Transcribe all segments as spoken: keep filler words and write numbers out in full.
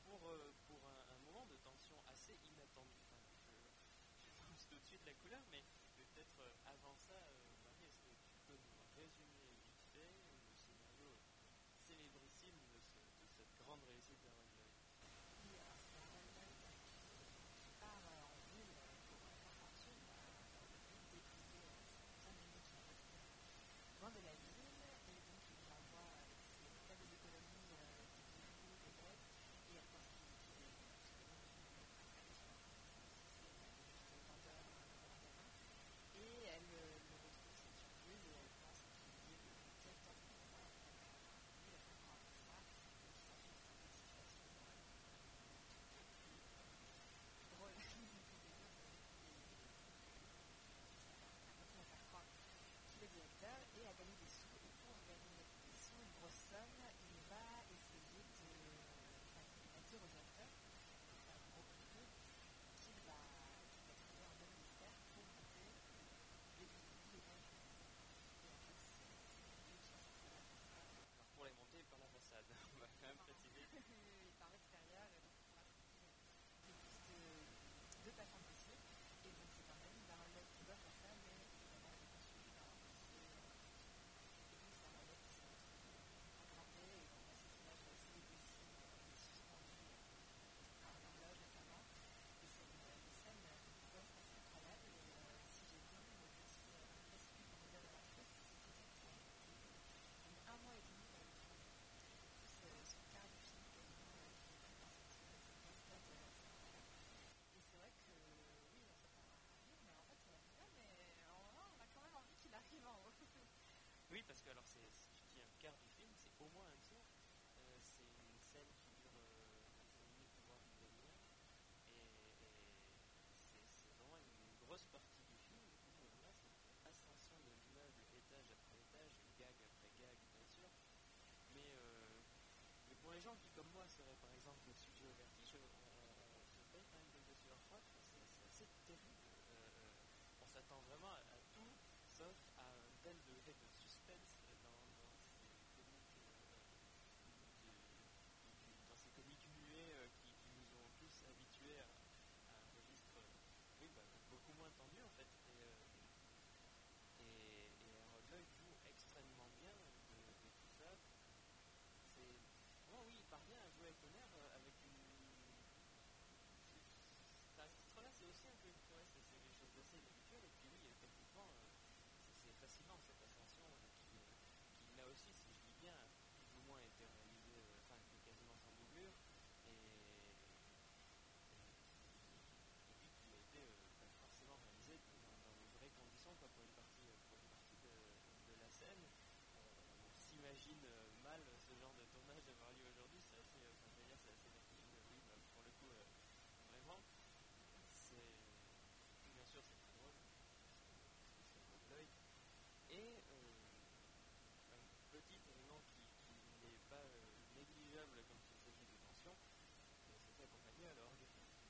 pour, euh, pour un, un moment de tension assez inattendu. Enfin, je, je pense tout de suite la couleur, mais, mais peut-être euh, avant ça, euh, Marie, est-ce que tu peux nous résumer vite fait le scénario célébrissime de, ce, de cette grande réussite d'Harold Lloyd? Oui, alors c'est Harold Lloyd qui part euh, en ville euh, pour euh, faire fortune euh, dans le but d'épouser euh, sa bien aimée qui n'a pas pu euh, loin de la ville, et donc il lui envoie avec ses cadeaux d'économie euh, des bijoux, des dettes, et elle pense qu'il qu'il est euh, absolument accrédité sur un système de juste vendeur euh, dans un magasin, et elle euh, le retrouve cette surprise et elle pense qu'il est lié de quelque temps pour ça, et donc euh, lui elle comprend après ça, et qu'il s'ensuit toute une situation euh, un petit peu plus euh, drôle du début, et, et ça, ça continue à faire croire qu'il est directeur et à gagner des sous. Et pour gagner des sous, une grosse somme, il va essayer de, enfin, il va dire au directeur, pour faire un gros complot, qu'il va, qu'il va trouver un homme mystère pour monter les bijoux et bien du monde. Et en fait, c'est, c'est lui qui va sortir la façade. Alors pour les monter par la façade, on va quand même Par, préciser. par l'extérieur, et donc il pourra sortir le plus de, de passants possible. Et donc c'est un ami d'Harold Lloyd qui doit faire ça, mais évidemment il est poursuivi par un policier euh, soupçonné. Et donc c'est Harold Lloyd qui se retrouve euh, attrapé, et on a ces images assez égoïstes, euh, il est suspendu euh, à une horloge notamment. Et c'est une, une scène, une séquence assez incroyable. Et euh, si j'ai bien lu le petit euh, récit qu'on nous donne à l'actrice, c'était dire que ça a été, euh, ils ont mis un mois et demi pour le tourner. Plus euh, son quart du film quasiment euh, qui est pris dans cette, euh, cette cascade euh, assez incroyable. Et c'est vrai que oui, on s'attend à rien, mais en fait ça la fait pas, mais en vrai on a quand même envie qu'il arrive en haut. Oui, parce que alors c'est, si tu dis un quart du film, c'est au moins un tiers. Euh, c'est une scène qui dure euh, vingt-cinq minutes, voire une demi-heure. Et, et c'est, c'est vraiment une grosse partie du film où on a cette ascension de l'immeuble étage après étage, gag après gag, bien sûr. Mais, euh, mais pour les gens qui, comme moi, seraient par exemple sujets au vertige, on, on, on se paye quand même quelques sueurs froides. Enfin, c'est, c'est assez terrible. Euh, euh, on s'attend vraiment à, à tout, sauf à un tel degré de suspense dans, dans ces comiques, euh, de, dans ces comiques muets euh, qui, qui nous ont tous habitués à, à un registre, euh, oui, bah, beaucoup moins tendu en fait. Et, euh, et, et Harold Lloyd joue extrêmement bien de, de tout ça. C'est vraiment, oui, il parvient à jouer avec le nerf euh, avec une. Enfin, ce titre-là, c'est aussi un peu, ouais, c'est, c'est quelque chose d'assez inhabituel. Et puis oui, euh, techniquement, euh, c'est, c'est fascinant cette ascension euh, qui, euh, qui là aussi, si je lis bien, a plus ou moins été réalisée, euh, enfin, qui est quasiment sans doublure, et, et, et puis qui a été euh, bah, forcément réalisée dans, dans les vraies conditions, quoi, pour une partie, euh, pour une partie de, de la scène. On, on s'imagine euh, mal ce genre de tournage avoir lieu aujourd'hui, c'est assez, euh, enfin, je veux dire, c'est assez vertigineux, oui, bah, pour le coup, euh, vraiment, c'est, puis bien sûr, c'est très drôle, parce que c'est Harold Lloyd, et euh, un petit élément qui, qui n'est pas euh, négligeable quand il s'agit de tension, euh, c'est sa compagnie à l'orgue.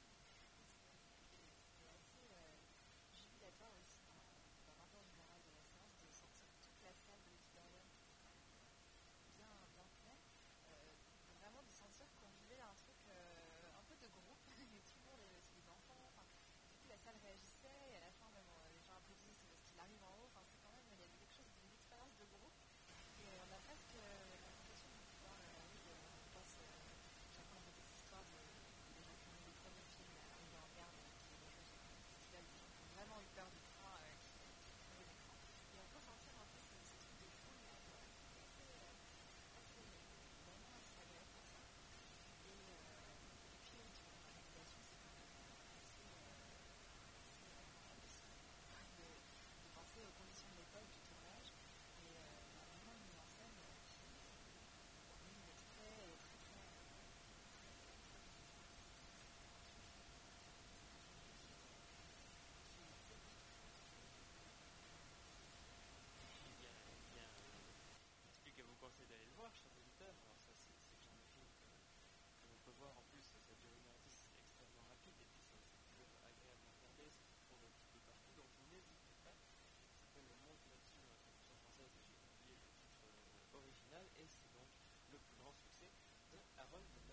Et c'était assez euh, jubilatoire aussi dans, dans l'ambiance générale de la séance de sentir toute la salle de l'auditorium qui était quand même euh, bien, bien pleine. Euh, vraiment de sentir qu'on vivait un truc euh, un peu de groupe, et tout le monde, c'est des enfants, enfin, du coup la salle réagissait, et à la fin même euh, les gens applaudissaient parce qu'il arrive en haut, enfin c'est quand même, il y avait quelque chose d'une expérience de groupe, et euh, on a presque euh, la sensation de pouvoir, euh, oui, euh, on pense euh, chacun un peu cette histoire de, des gens qui ont vu le premier film arriver en garde, euh, qui est déjoué sur un festival, des gens qui ont vraiment eu peur du train, euh, qui, qui crevaient l'écran, et on peut sentir un peu ce, ce truc de foule là, voilà, c'était assez, euh, assez, vraiment assez agréable pour ça. Et, euh, et puis oui, sur la réalisation, c'est quand même euh, assez, euh, assez incroyable aussi de, de penser aux conditions de l'époque du tournage. Et euh, il y a vraiment une mise en scène euh, qui, hormis l'extrait, est très très, euh, très, très bien faite. Franchement, c'est un film qui est, qui est assez époustouflant. Eh bien, eh bien euh, il ne reste plus qu'à vous conseiller d'aller le voir, chers auditeurs. Alors ça, c'est, c'est le genre de film que, que l'on peut voir, en plus, ça dure une heure dix, c'est extrêmement rapide, et puis c'est, c'est toujours agréable à regarder, ça se trouve un petit peu partout, donc n'hésitez pas. Ça s'appelle Le Monde là-dessus dans la traduction française, j'ai oublié le titre euh, original, et c'est donc le plus grand succès de Harold